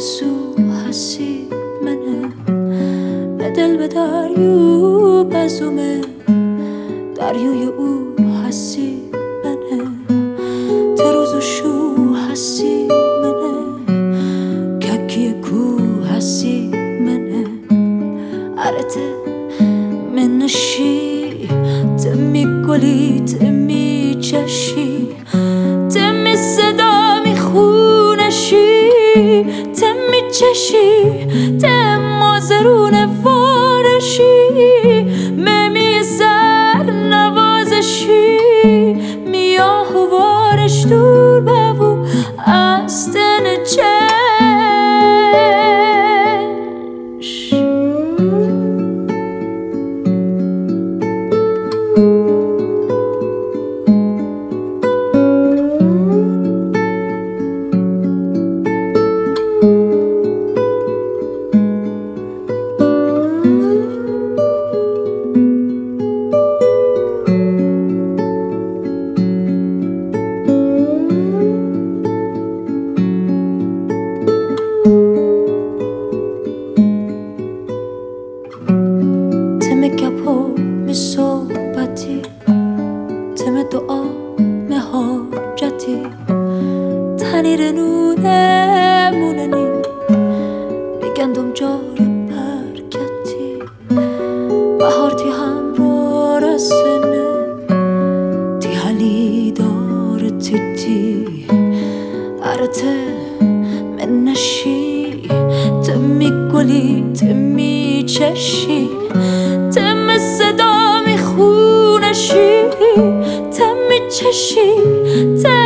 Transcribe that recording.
آرزو هستی منه، به دل به دریو بزومه، دریوی او هستی منه، تروز و شو هستی منه، ککی کو هستی منه، عرته منشی تمی گلی تمی چشی تمی صدا می خونشی تمی چشی تم آزرون وارشی ممی سر نوازشی میاه و وارش دور ببو استن چش. تم گپو می صحبتی تم دعا می حاجتی تنیر نونه موننی میگندم جار برکتی بهار تی هم رو رسنه تی حلی دار تی عرته من نشی تمی گلی تمی چشی تم صدا می خونشی تمی چشی